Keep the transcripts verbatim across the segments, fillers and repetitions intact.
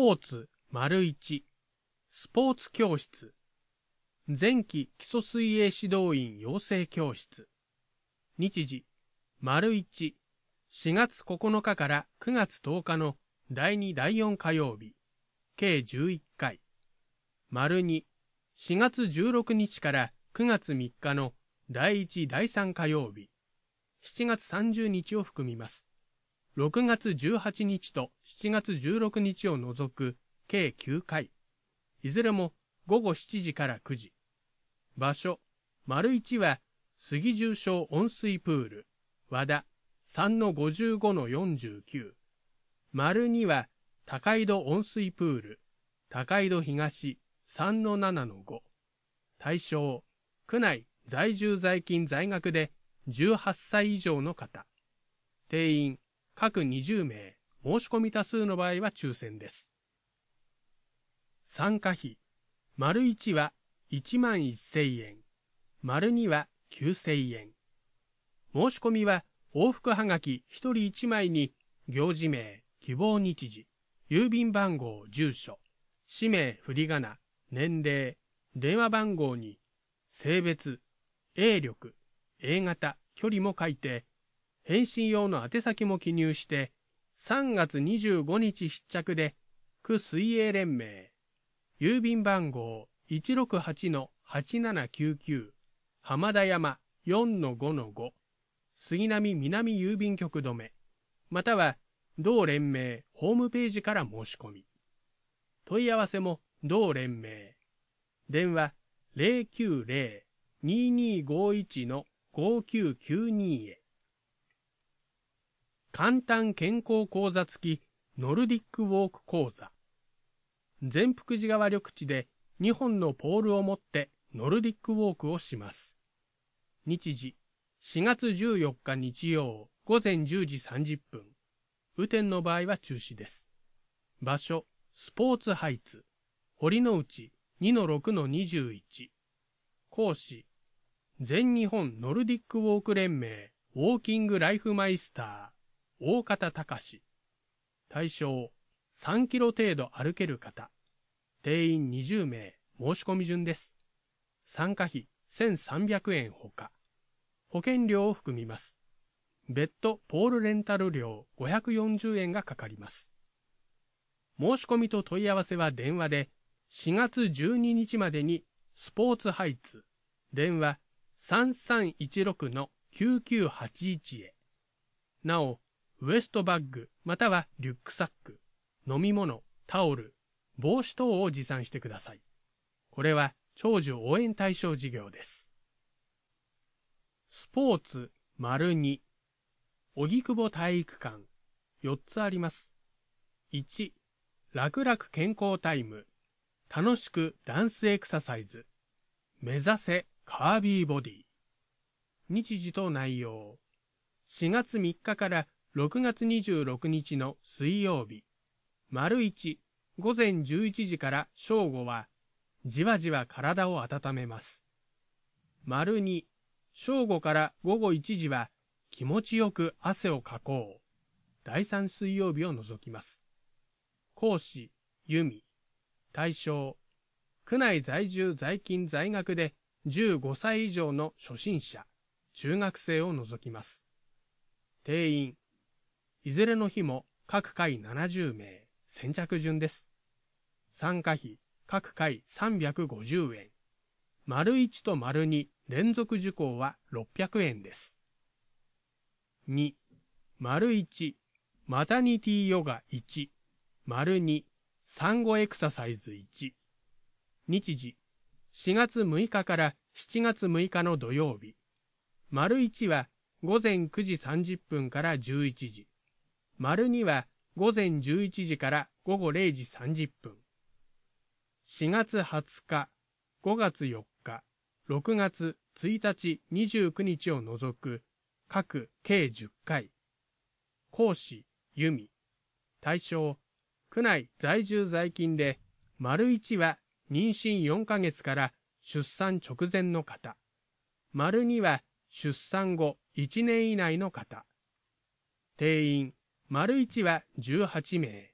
ポーツ丸いち、スポーツ教室、前期基礎水泳指導員養成教室。日時、丸いち、しがつここのかからくがつとおかのだいにだいよん火曜日、計じゅういっかい。丸に、しがつじゅうろくにちからくがつみっかのだいいちだいさん火曜日、しちがつさんじゅうにちを含みます。ろくがつじゅうはちにちとしちがつじゅうろくにちを除く計きゅうかい。いずれもごごしちじからくじ。場所、丸いちは杉重小温水プール、和田 さんのごじゅうごのよんじゅうきゅう。丸には高井戸温水プール、高井戸東 さんのななのご。対象、区内在住在勤在学でじゅうはっさい以上の方。定員、各にじゅうめい、申し込み多数の場合は抽選です。参加費、丸いちはいちまんせんえん、丸にはきゅうせんえん。申し込みは往復はがきひとりいちまいに行事名、希望日時、郵便番号、住所、氏名、振り仮名、年齢、電話番号に性別、泳力、A 型、距離も書いて、返信用の宛先も記入して、さんがつにじゅうごにち必着で、区水泳連盟、郵便番号 いちろくはちのはちななきゅうきゅう、浜田山 よんのごのご、杉並南郵便局止め、または同連盟ホームページから申し込み。問い合わせも同連盟。電話 ゼロきゅうゼロ にーにーごいちのごきゅうきゅうに へ。簡単健康講座付きノルディックウォーク講座。善福寺川緑地でにほんのポールを持ってノルディックウォークをします。日時、しがつじゅうよっか日曜ごぜんじゅうじさんじゅっぷん。雨天の場合は中止です。場所、スポーツハイツ、堀之内 にのろくのにじゅういち。講師、全日本ノルディックウォーク連盟ウォーキングライフマイスター、大方隆。対象、さんキロ程度歩ける方。定員にじゅうめい、申し込み順です。参加費せんさんびゃくえんほか。保険料を含みます。別途ポールレンタル料ごひゃくよんじゅうえんがかかります。申し込みと問い合わせは電話でしがつじゅうににちまでにスポーツハイツ、電話 さんさんいちろくのきゅうきゅうはちいち へ。なお、ウエストバッグまたはリュックサック、飲み物、タオル、帽子等を持参してください。これは長寿応援対象事業です。スポーツ丸に、荻窪体育館、よっつあります。いち、楽々健康タイム、楽しくダンスエクササイズ、目指せカービーボディ。日時と内容、しがつみっかからろくがつにじゅうろくにちの水曜日、丸いち、ごぜんじゅういちじから正午は、じわじわ体を温めます。丸に、正午からごごいちじは、気持ちよく汗をかこう。だいさん水曜日を除きます。講師、由美。対象、区内在住在勤在学でじゅうごさい以上の初心者、中学生を除きます。定員、いずれの日も各回ななじゅうめい、先着順です。参加費、各回さんびゃくごじゅうえん。丸いちと丸に連続受講はろっぴゃくえんです。に、丸いち、マタニティヨガいち、丸に、産後エクササイズいち。日時、しがつむいかからしちがつむいかの土曜日。丸いちはごぜんくじさんじゅっぷんからじゅういちじ。丸にはごぜんじゅういちじからごごれいじさんじゅっぷん。しがつはつか、ごがつよっか、ろくがつついたち、にじゅうくにちを除く各計じゅっかい。講師、由美。対象、区内在住在勤で、丸いちは妊娠よんかげつから出産直前の方。丸には出産後いちねん以内の方。定員、丸いちはじゅうはちめい。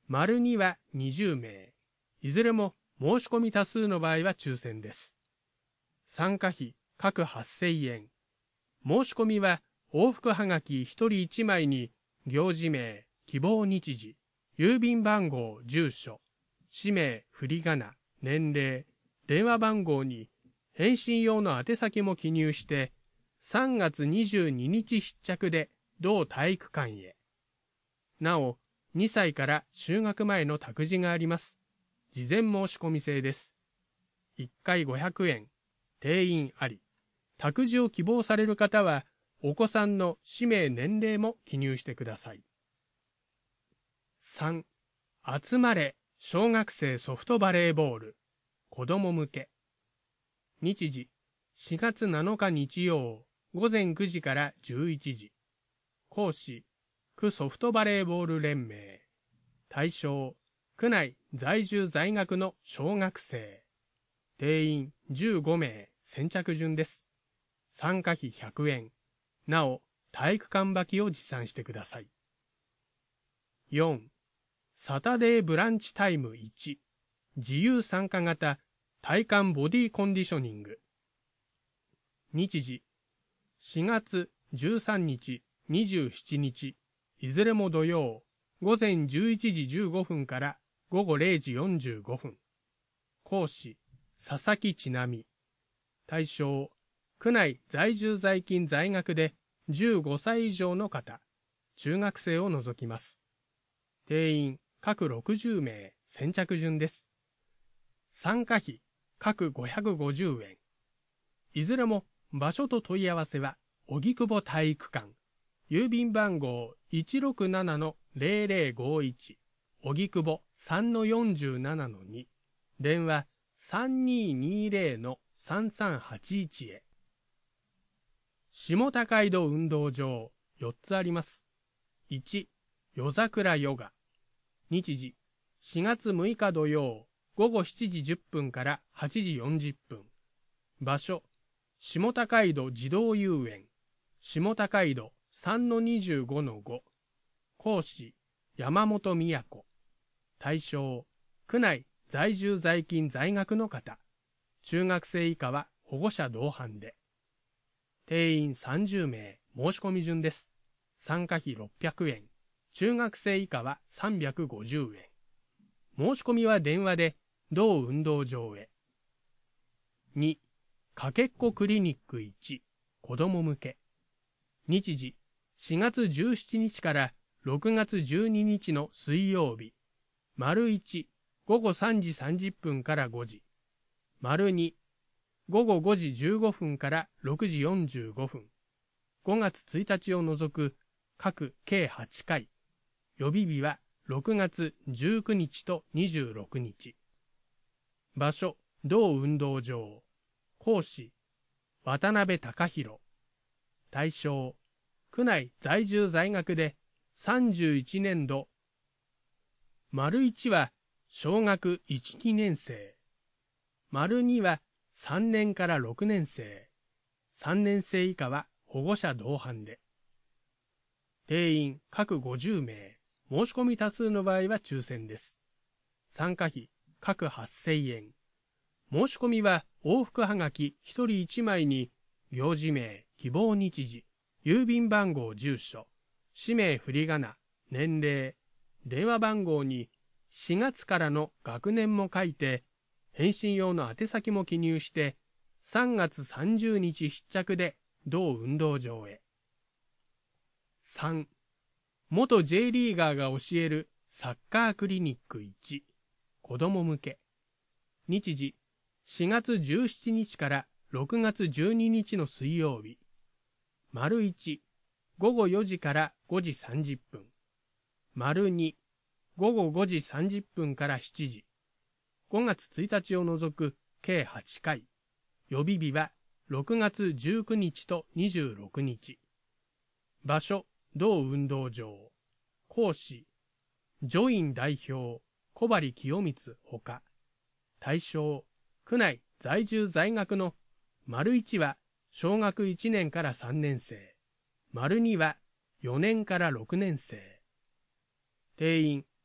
丸にはにじゅうめい。いずれも申し込み多数の場合は抽選です。参加費各はっせんえん。申し込みは往復はがきひとりいちまいに行事名、希望日時、郵便番号、住所、氏名、振り仮名、年齢、電話番号に返信用の宛先も記入してさんがつにじゅうににち必着で同体育館へ。なお、にさいから就学前の託児があります。事前申し込み制です。いっかいごひゃくえん、定員あり。託児を希望される方は、お子さんの氏名年齢も記入してください。さん. 集まれ小学生ソフトバレーボール子ども向け。日時しがつなのか日曜ごぜんくじからじゅういちじ。講師区ソフトバレーボール連盟。対象区内在住在学の小学生。定員じゅうごめい、先着順です。参加費ひゃくえん。なお、体育館履きを持参してください。よん. サタデーブランチタイムいち。自由参加型体幹ボディコンディショニング。日時しがつじゅうさんにち、にじゅうしちにち、いずれも土曜、ごぜんじゅういちじじゅうごふんからごごれいじよんじゅうごふん。講師佐々木千奈美。対象区内在住在勤在学でじゅうごさい以上の方、中学生を除きます。定員各ろくじゅうめい、先着順です。参加費各ごひゃくごじゅうえん。いずれも場所と問い合わせは荻窪体育館、郵便番号 いちろくななのぜろぜろごいち、荻窪 さんのよんじゅうななのに、電話 さんにーにーぜろのさんさんはちいち へ。下高井戸運動場よっつあります。いち. 夜桜ヨガ。日時しがつむいか土曜ごごしちじじゅっぷんからはちじよんじゅっぷん。場所下高井戸児童遊園、下高井戸 さんのにじゅうごのご。講師山本美也子。対象区内在住在勤在学の方、中学生以下は保護者同伴で。定員さんじゅうめい、申し込み順です。参加費ろっぴゃくえん、中学生以下はさんびゃくごじゅうえん。申し込みは電話で同運動場へ。に. かけっこクリニックいち、子ども向け。日時しがつじゅうしちにちからろくがつじゅうににちの水曜日。丸いち、ごごさんじさんじゅっぷんからごじ。丸に、ごごごじじゅうごふんからろくじよんじゅうごふん。ごがつついたちを除く各計はちかい。予備日はろくがつじゅうくにちとにじゅうろくにち。場所、同運動場。講師、渡辺貴弘。対象、区内在住在学でさんじゅういちねんど。丸いちは小学いち、にねんせい。丸にはさんねんからろくねんせい。さんねんせい以下は保護者同伴で。定員各ごじゅうめい、申し込み多数の場合は抽選です。参加費各はっせんえん。申し込みは往復はがきひとりいちまいに行事名、希望日時、郵便番号、住所、氏名、振り仮名、年齢、電話番号にしがつからの学年も書いて、返信用の宛先も記入してさんがつさんじゅうにち必着で同運動場へ。さん. 元 J リーガーが教えるサッカークリニックいち、子ども向け。日時しがつじゅうしちにちからろくがつじゅうににちの水曜日。丸いち、ごごよじからごじさんじゅっぷん。丸に、ごごごじさんじゅっぷんからしちじ。ごがつついたちを除く計はちかい。予備日はろくがつじゅうくにちとにじゅうろくにち。場所、同運動場。講師、ジョイン代表、小針清光ほか。対象、区内在住在学の丸いちは小学いちねんからさんねんせい。丸にはよねんからろくねんせい。定員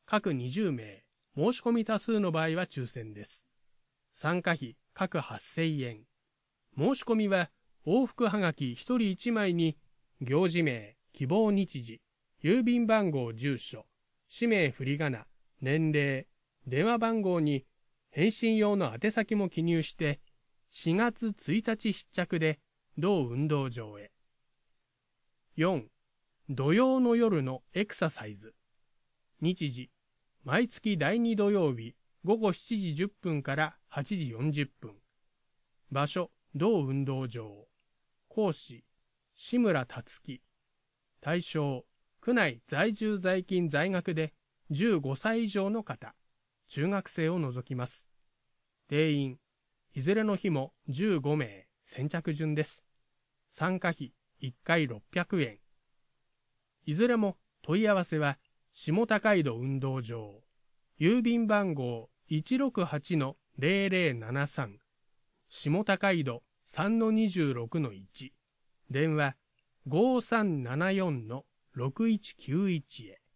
各にじゅうめい、申し込み多数の場合は抽選です。参加費各はっせんえん。申し込みは往復はがきひとりいちまいに行事名、希望日時、郵便番号、住所、氏名振り仮名、年齢、電話番号に返信用の宛先も記入してしがつついたち必着で同運動場へ。よん. 土曜の夜のエクササイズ。日時、毎月だいに土曜日ごごしちじじゅっぷんからはちじよんじゅっぷん。場所、同運動場。講師、志村達樹。対象、区内在住在勤在学でじゅうごさい以上の方、中学生を除きます。定員、いずれの日もじゅうごめい、先着順です。参加費いっかいろっぴゃくえん。いずれも問い合わせは下高井戸運動場、郵便番号 いちろくはちのぜろぜろななさん、下高井戸 さんのにじゅうろくのいち、電話 ごさんななよんのろくいちきゅういち へ。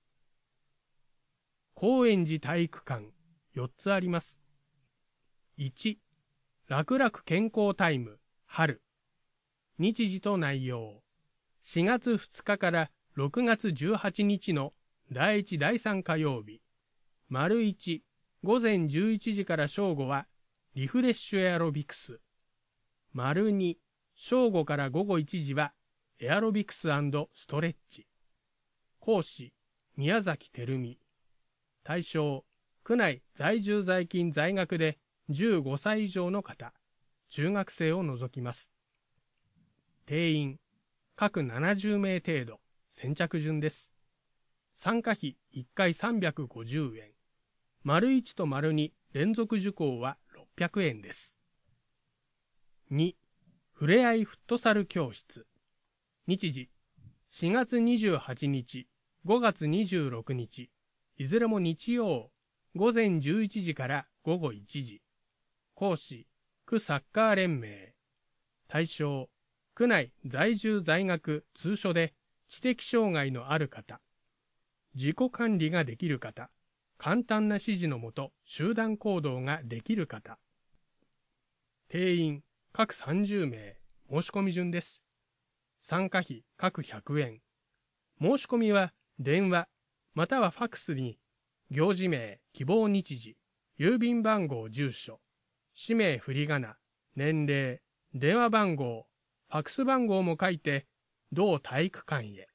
高円寺体育館よっつあります。いち. 楽々健康タイム春。日時と内容、しがつふつかからろくがつじゅうはちにちのだいいちだいさん火曜日。丸いち、午前じゅういちじから正午はリフレッシュエアロビクス。丸に、正午から午後いちじはエアロビクス&ストレッチ。講師、宮崎照美。対象、区内在住在勤在学でじゅうごさい以上の方、中学生を除きます。定員、各ななじゅうめい程度、先着順です。参加費いっかいさんびゃくごじゅうえん。丸いちと丸に連続受講はろっぴゃくえんです。に. ふれあいフットサル教室。日時、しがつにじゅうはちにち、ごがつにじゅうろくにち、いずれも日曜、午前じゅういちじから午後いちじ。講師、区サッカー連盟。対象、区内在住在学通所で知的障害のある方。自己管理ができる方。簡単な指示のもと集団行動ができる方。定員、各さんじゅうめい、申し込み順です。参加費各ひゃくえん。申し込みは電話、またはファックスに、行事名、希望日時、郵便番号、住所、氏名振り仮名、年齢、電話番号、ファックス番号も書いて、同体育館へ。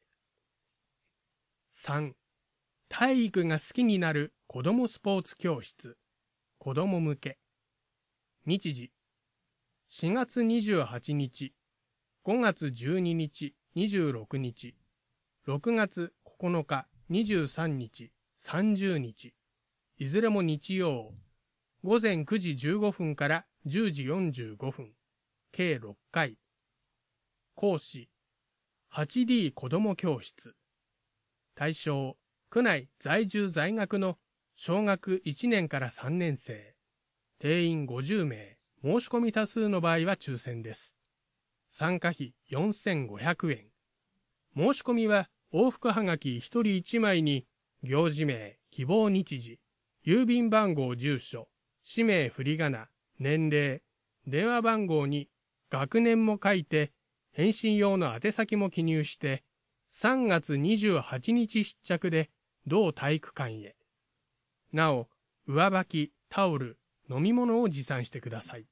さん. 体育が好きになる子どもスポーツ教室、子ども向け。日時、しがつにじゅうはちにち、ごがつじゅうににち、にじゅうろくにち、ろくがつここのか、にじゅうさんにち、さんじゅうにち、いずれも日曜、ごぜんくじじゅうごふんからじゅうじよんじゅうごふん、計ろっかい。講師、はちディー 子ども教室。対象、区内在住在学の小学いちねんからさんねん生。定員ごじゅうめい、申し込み多数の場合は抽選です。参加費よんせんごひゃくえん。申し込みは往復はがきひとりいちまいに行事名、希望日時、郵便番号、住所、氏名振り仮名、年齢、電話番号に学年も書いて返信用の宛先も記入してさんがつにじゅうはちにち必着で同体育館へ。なお、上履き、タオル、飲み物を持参してください。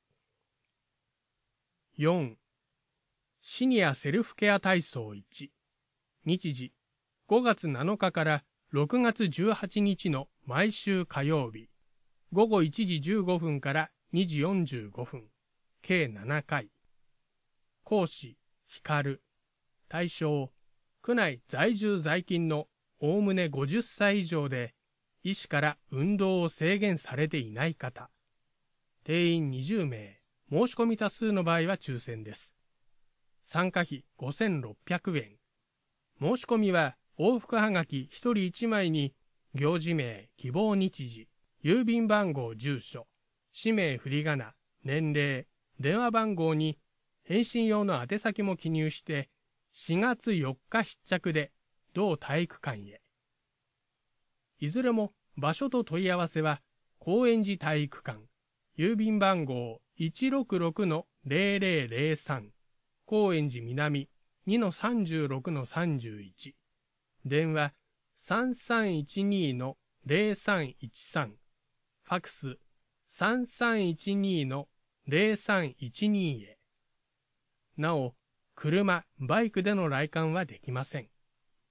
よん. シニアセルフケア体操いち。日時、ごがつなのかからろくがつじゅうはちにちの毎週火曜日、ごごいちじじゅうごふんからにじよんじゅうごふん、計ななかい。講師、ひかる。対象、区内在住在勤のおおむねごじゅっさい以上で、医師から運動を制限されていない方。定員にじゅうめい、申し込み多数の場合は抽選です。参加費ごせんろっぴゃくえん。申し込みは往復はがきひとりいちまいに行事名、希望日時、郵便番号、住所、氏名振り仮名、年齢、電話番号に返信用の宛先も記入してしがつよっか必着で同体育館へ。 いずれも場所と問い合わせは、高円寺体育館、郵便番号 いちろくろくのゼロゼロゼロさん、高円寺南 にのさんじゅうろくのさんじゅういち、電話 さんさんいちにのゼロさんいちさん、ファクス さんさんいちにのゼロさんいちに へ。なお、車、バイクでの来館はできません。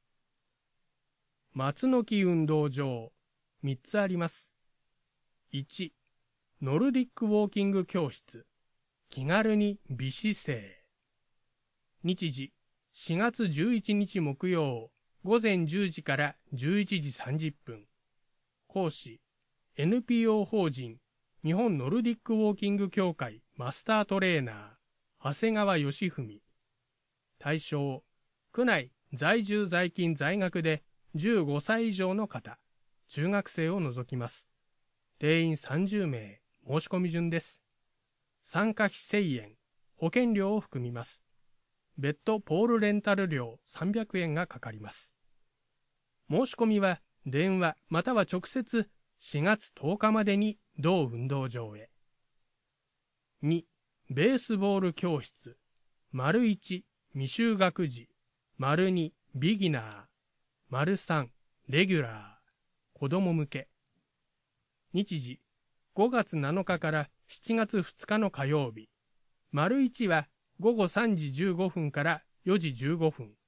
松の木運動場、みっつあります。いち、ノルディックウォーキング教室、気軽に美姿勢。日時、しがつじゅういちにち木曜、ごぜんじゅうじからじゅういちじさんじゅっぷん。講師、エヌピーオー 法人、日本ノルディックウォーキング協会マスタートレーナー、長谷川義文。対象、区内在住在勤在学でじゅうごさい以上の方、中学生を除きます。定員さんじゅうめい、申し込み順です。参加費せんえん、保険料を含みます。別途ポールレンタル料さんびゃくえんがかかります。申し込みは電話または直接しがつとおかまでに同運動場へ。に、ベースボール教室、丸いち、未就学児、丸に、ビギナー、丸さん、レギュラー、子供向け。日時、ごがつなのかからしちがつふつかの火曜日。丸いちはごごさんじじゅうごふんからよじじゅうごふん。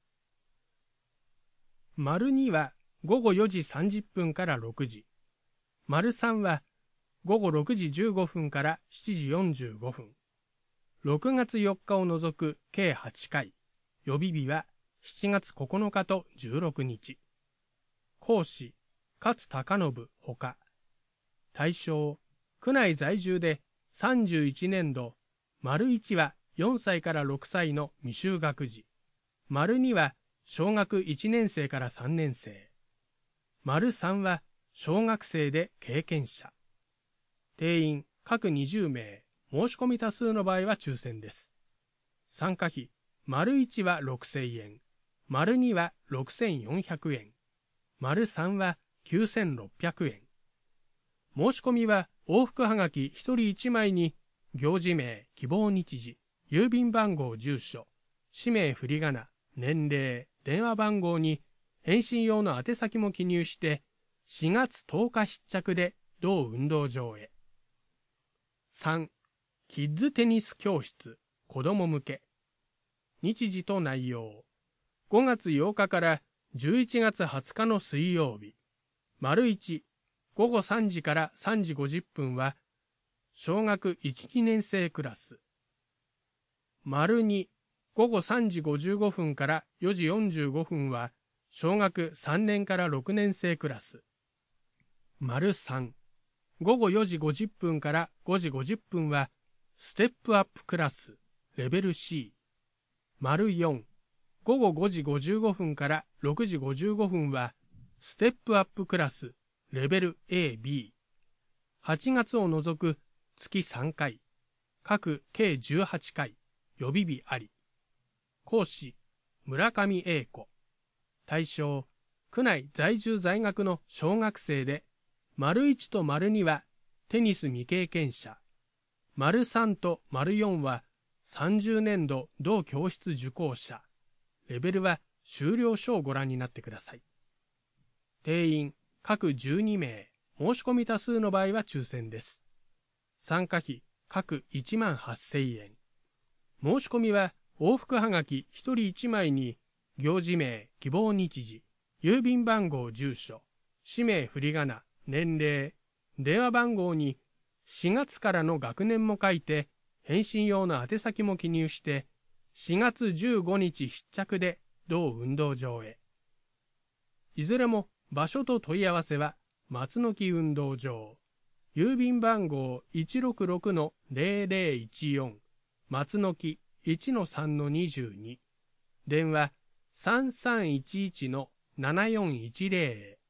丸にはごごよじさんじゅっぷんからろくじ。丸さんはごごろくじじゅうごふんからしちじよんじゅうごふん。ろくがつよっかを除く計はちかい。予備日はしちがつここのかとじゅうろくにち。講師、勝貴信ほか。対象、区内在住でさんじゅういちねんど、丸いちはよんさいからろくさいの未就学児、丸には小学いちねんせいからさんねんせい、丸さんは小学生で経験者。定員各にじゅうめい、申し込み多数の場合は抽選です。参加費、丸いちはろくせんえん、丸にはろくせんよんひゃくえん、丸さんはきゅうせんろっぴゃくえん。申し込みは往復はがきひとりいちまいに行事名、希望日時、郵便番号、住所、氏名振り仮名、年齢、電話番号に返信用の宛先も記入してしがつとおか必着で同運動場へ。さん、キッズテニス教室、子供向け。日時と内容、ごがつようかからじゅういちがつはつかの水曜日。丸いち、ごごさんじからさんじごじゅっぷんは小学いち、にねんせいクラス。丸に、ごごさんじごじゅうごふんからよじよんじゅうごふんは小学さんねんからろくねんせいクラス。丸さん、ごごよじごじゅっぷんからごじごじゅっぷんはステップアップクラス、レベル シー。丸よん、ごごごじごじゅうごふんからろくじごじゅうごふんはステップアップクラス、レベル エービー。はちがつを除く月さんかい、各計じゅうはちかい、予備日あり。講師、村上英子。対象、区内在住在学の小学生で、丸いちと丸にはテニス未経験者、丸さんと丸よんはさんじゅうねんど同教室受講者。レベルは修了書をご覧になってください。定員、各じゅうにめい、申し込み多数の場合は抽選です。参加費、各いちまんはっせんえん。申し込みは往復はがきひとりいちまいに行事名、希望日時、郵便番号、住所、氏名振り仮名、年齢、電話番号にしがつからの学年も書いて返信用の宛先も記入してしがつじゅうごにち必着で同運動場へ。いずれも場所と問い合わせは松の木運動場、郵便番号 いちろくろくのゼロゼロいちよん、松の木 いちのさんのにじゅうに、電話さんさんいちいちのななよんいちゼロへ。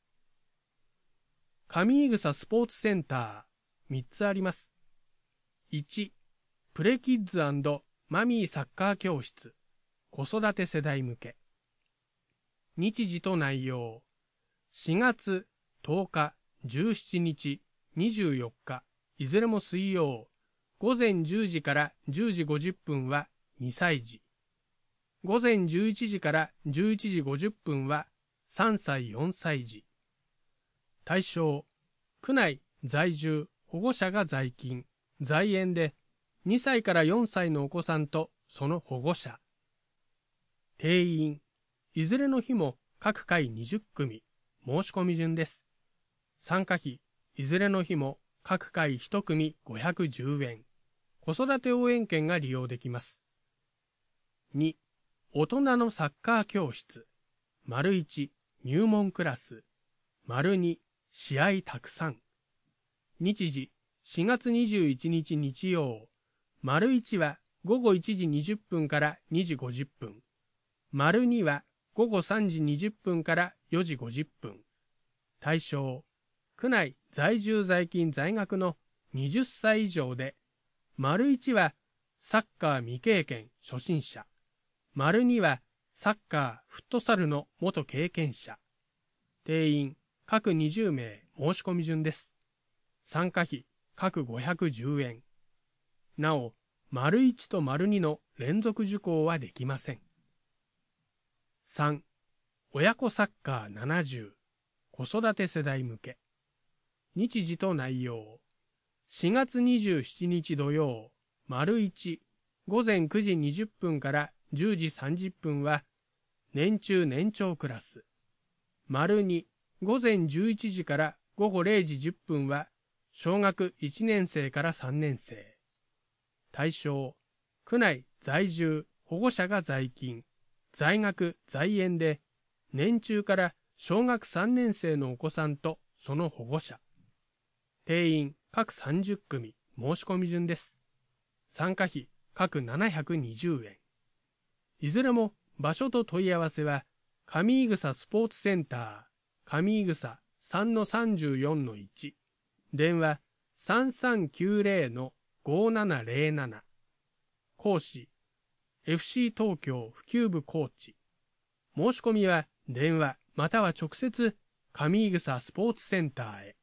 上井草スポーツセンターみっつあります。いち、プレキッズ&マミーサッカー教室、子育て世代向け。日時と内容、しがつとおか、じゅうしちにち、にじゅうよっか、いずれも水曜、ごぜんじゅうじからじゅうじごじゅっぷんはにさいじ、ごぜんじゅういちじからじゅういちじごじゅっぷんはさんさいよんさいじ。対象、区内在住保護者が在勤、在園でにさいからよんさいのお子さんとその保護者。定員、いずれの日も各回にじゅっくみ、申し込み順です。参加費、いずれの日も各回いちくみごひゃくじゅうえん。子育て応援券が利用できます。に、大人のサッカー教室。丸いち、入門クラス。丸に、試合たくさん。日時、しがつにじゅういちにち日曜。丸いちはごごいちじにじゅっぷんからにじごじゅっぷん。丸にはごごさんじにじゅっぷんからよじごじゅっぷん。対象、区内在住在勤在学のはたち以上で、丸いちはサッカー未経験初心者、丸にはサッカーフットサルの元経験者。定員各にじゅうめい申し込み順です。参加費各ごひゃくじゅうえん。なお、丸いちと丸にの連続受講はできません。さん、親子サッカーななじゅう、子育て世代向け。日時と内容。しがつにじゅうしちにち土曜、丸いち、ごぜんくじにじゅっぷんからじゅうじさんじゅっぷんは、年中年長クラス。丸に、ごぜんじゅういちじからごごれいじじゅっぷんは、小学いちねんせいからさんねんせい。対象、区内在住、保護者が在勤、在学、在園で、年中から小学さんねんせいのお子さんとその保護者。定員各さんじゅっくみ、申し込み順です。参加費各ななひゃくにじゅうえん。いずれも場所と問い合わせは、上井草スポーツセンター、上井草 さんのさんじゅうよんのいち、電話 さんさんきゅうぜろのごななぜろなな。講師、エフシー 東京普及部コーチ。申し込みは電話または直接上井草スポーツセンターへ。